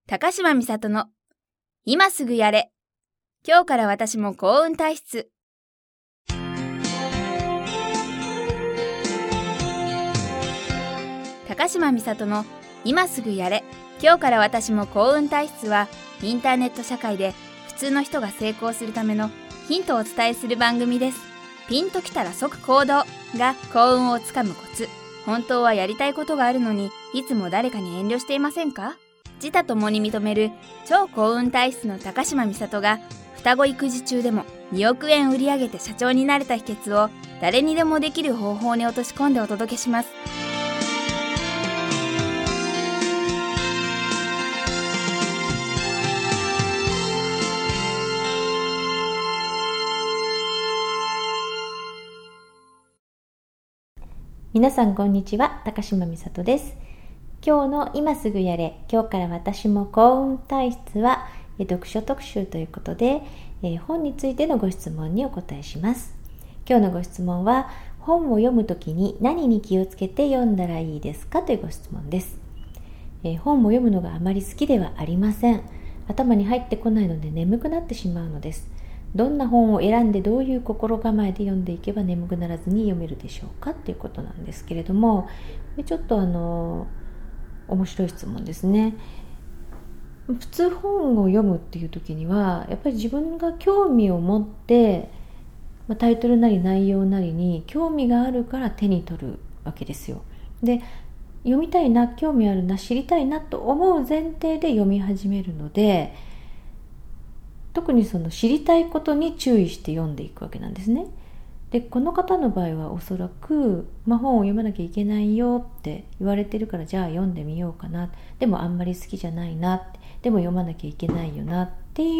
高島美里の今すぐやれ。今日から私も幸運体質。高島美里の今すぐやれ。今日から私も幸運体質は、インターネット社会で普通の人が成功するためのヒントをお伝えする番組です。ピンときたら即行動が幸運をつかむコツ。本当はやりたいことがあるのに、いつも誰かに遠慮していませんか？自他ともに認める超幸運体質の高島美里が、双子育児中でも2億円売り上げて社長になれた秘訣を誰にでもできる方法に落とし込んでお届けします。 皆さんこんにちは、高島美里です。今日の今すぐやれ、今日から私も幸運体質は読書特集ということで、本についてのご質問にお答えします。今日のご質問は、本を読むときに何に気をつけて読んだらいいですかというご質問です。本を読むのがあまり好きではありません。頭に入ってこないので眠くなってしまうのです。どんな本を選んでどういう心構えで読んでいけば眠くならずに読めるでしょうかということなんですけれども、ちょっと面白い質問ですね。普通本を読むっていう時にはやっぱり自分が興味を持って、タイトルなり内容なりに興味があるから手に取るわけですよ。で、読みたいな、興味あるな、知りたいなと思う前提で読み始めるので、特にその知りたいことに注意して読んでいくわけなんですね。で、この方の場合はおそらく、本を読まなきゃいけないよって言われてるから、じゃあ読んでみようかな、でもあんまり好きじゃないな、でも読まなきゃいけないよなっていう、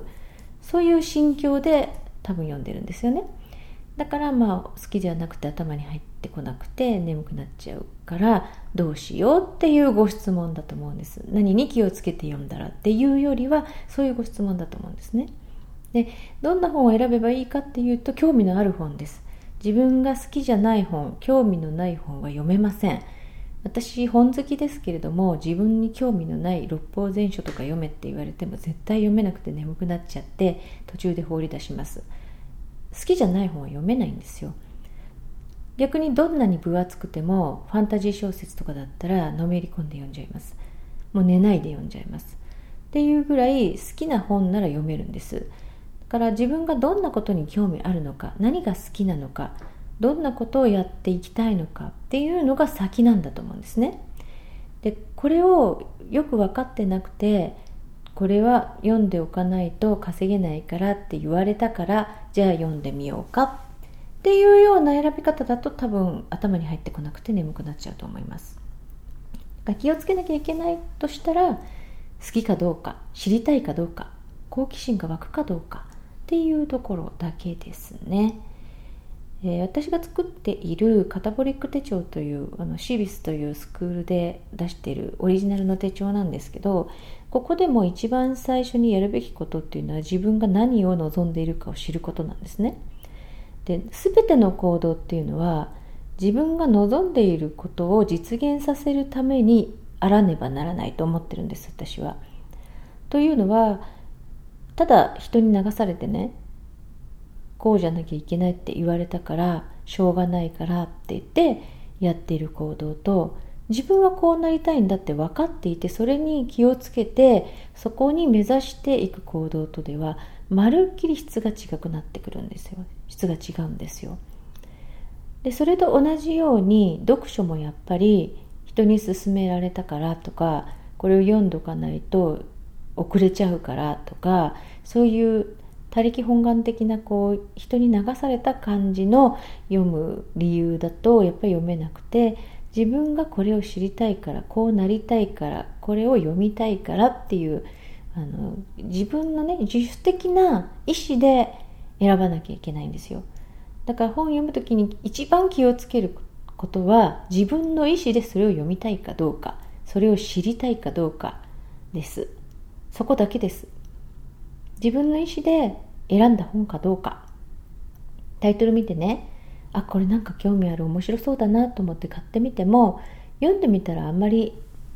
そういう心境で多分読んでるんですよね。だから好きじゃなくて頭に入ってこなくて眠くなっちゃうから、どうしようっていうご質問だと思うんです。何に気をつけて読んだらっていうよりは、そういうご質問だと思うんですね。で、どんな本を選べばいいかっていうと、興味のある本です。自分が好きじゃない本、興味のない本は読めません。私本好きですけれども、自分に興味のない六法全書とか読めって言われても絶対読めなくて眠くなっちゃって、途中で放り出します。好きじゃない本は読めないんですよ。逆にどんなに分厚くてもファンタジー小説とかだったらのめり込んで読んじゃいます。もう寝ないで読んじゃいますっていうぐらい好きな本なら読めるんです。だから自分がどんなことに興味あるのか、何が好きなのか、どんなことをやっていきたいのかっていうのが先なんだと思うんですね。で、これをよく分かってなくて、これは読んでおかないと稼げないからって言われたから、じゃあ読んでみようかっていうような選び方だと、多分頭に入ってこなくて眠くなっちゃうと思います。気をつけなきゃいけないとしたら、好きかどうか、知りたいかどうか、好奇心が湧くかどうかっていうところだけですね。私が作っているカタボリック手帳というシビスというスクールで出しているオリジナルの手帳なんですけど、ここでも一番最初にやるべきことっていうのは、自分が何を望んでいるかを知ることなんですね。で、全ての行動っていうのは自分が望んでいることを実現させるためにあらねばならないと思ってるんです、私は。というのは、ただ人に流されてね、こうじゃなきゃいけないって言われたから、しょうがないからって言ってやっている行動と、自分はこうなりたいんだって分かっていて、それに気をつけてそこに目指していく行動とでは、まるっきり質が違くなってくるんですよ。質が違うんですよ。で、それと同じように読書もやっぱり人に勧められたからとか、これを読んどかないと遅れちゃうからとか、そういう他力本願的な人に流された感じの読む理由だとやっぱり読めなくて、自分がこれを知りたいから、こうなりたいから、これを読みたいからっていう自分の自主的な意思で選ばなきゃいけないんですよ。だから本を読むときに一番気をつけることは、自分の意思でそれを読みたいかどうか、それを知りたいかどうかです。そこだけです。自分の意思で選んだ本かどうか。タイトル見てね、これなんか興味ある、面白そうだなと思って買ってみても、読んでみたらあんまり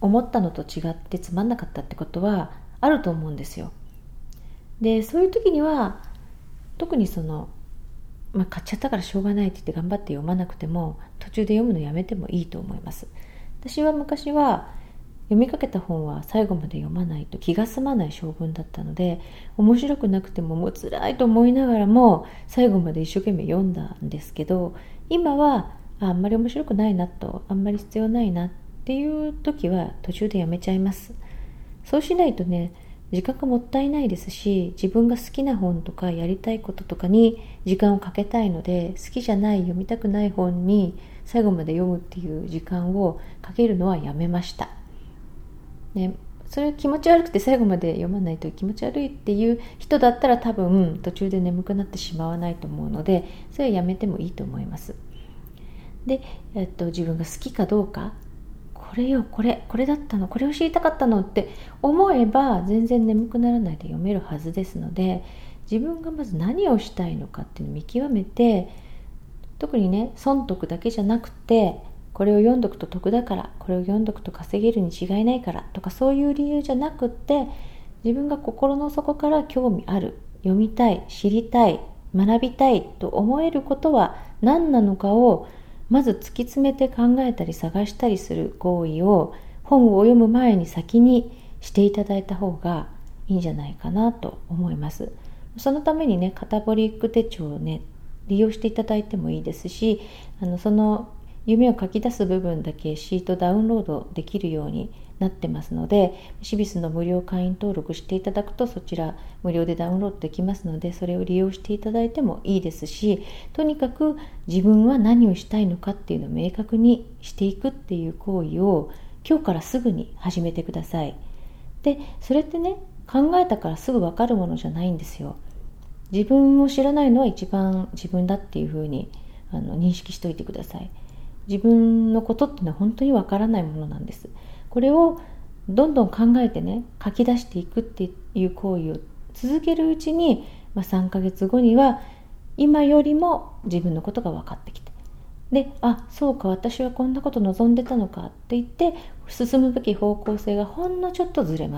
思ったのと違ってつまんなかったってことはあると思うんですよ。でそういう時には特に買っちゃったからしょうがないって言って頑張って読まなくても、途中で読むのやめてもいいと思います。私は昔は読みかけた本は最後まで読まないと気が済まない性分だったので、面白くなくてももう辛いと思いながらも最後まで一生懸命読んだんですけど、今はあんまり面白くないなと、あんまり必要ないなっていう時は途中でやめちゃいます。そうしないとね、時間がもったいないですし、自分が好きな本とかやりたいこととかに時間をかけたいので、好きじゃない、読みたくない本に最後まで読むっていう時間をかけるのはやめました、ね。それ気持ち悪くて最後まで読まないと気持ち悪いっていう人だったら多分途中で眠くなってしまわないと思うので、それはやめてもいいと思います。で、自分が好きかどうか、これだったの、これを知りたかったのって思えば全然眠くならないで読めるはずですので、自分がまず何をしたいのかっていうのを見極めて、特にね、損得だけじゃなくて、これを読んどくと得だから、これを読んどくと稼げるに違いないからとか、そういう理由じゃなくって、自分が心の底から興味ある、読みたい、知りたい、学びたいと思えることは何なのかをまず突き詰めて考えたり探したりする行為を、本を読む前に先にしていただいた方がいいんじゃないかなと思います。そのためにね、カタボリック手帳をね、利用していただいてもいいですし、その夢を書き出す部分だけシートダウンロードできるようになってますので、シビスの無料会員登録していただくと、そちら無料でダウンロードできますので、それを利用していただいてもいいですし、とにかく自分は何をしたいのかっていうのを明確にしていくっていう行為を今日からすぐに始めてください。で、それってね、考えたからすぐ分かるものじゃないんですよ。自分を知らないのは一番自分だっていうふうに認識しておいてください。自分のことっていうのは本当にわからないものなんです。これをどんどん考えてね、書き出していくっていう行為を続けるうちに、3ヶ月後には今よりも自分のことが分かってきて、で、そうか、私はこんなこと望んでたのかって言って進むべき方向性がほんのちょっとずれます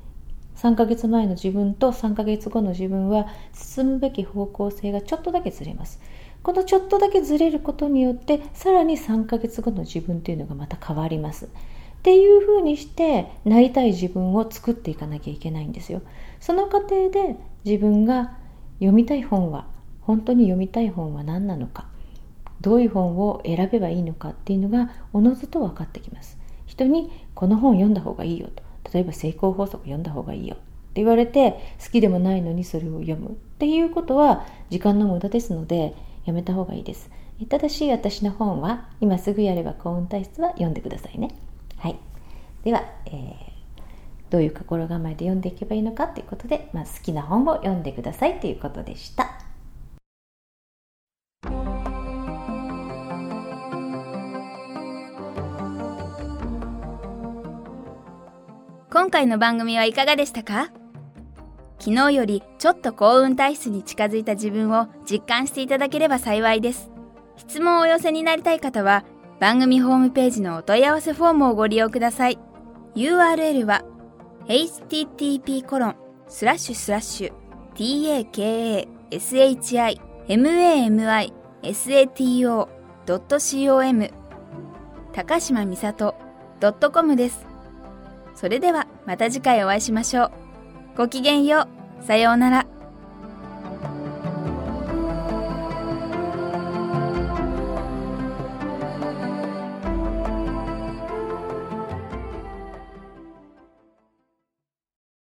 。3ヶ月前の自分と3ヶ月後の自分は進むべき方向性がちょっとだけずれます。このちょっとだけずれることによってさらに3ヶ月後の自分というのがまた変わりますっていう風にして、なりたい自分を作っていかなきゃいけないんですよ。その過程で自分が読みたい本は、本当に読みたい本は何なのか、どういう本を選べばいいのかっていうのがおのずと分かってきます。人にこの本読んだ方がいいよと、例えば成功法則読んだ方がいいよって言われて、好きでもないのにそれを読むっていうことは時間の無駄ですので、やめた方がいいです。ただし私の本は今すぐやれば幸運体質は読んでくださいね。はい。では、どういう心構えで読んでいけばいいのかということで、好きな本を読んでくださいということでした。 今回の番組はいかがでしたか？昨日よりちょっと幸運体質に近づいた自分を実感していただければ幸いです。質問をお寄せになりたい方は番組ホームページのお問い合わせフォームをご利用ください。 URL は http://takashimamisato.com 高島みさと .com です。それではまた次回お会いしましょう。ごきげんよう。さようなら。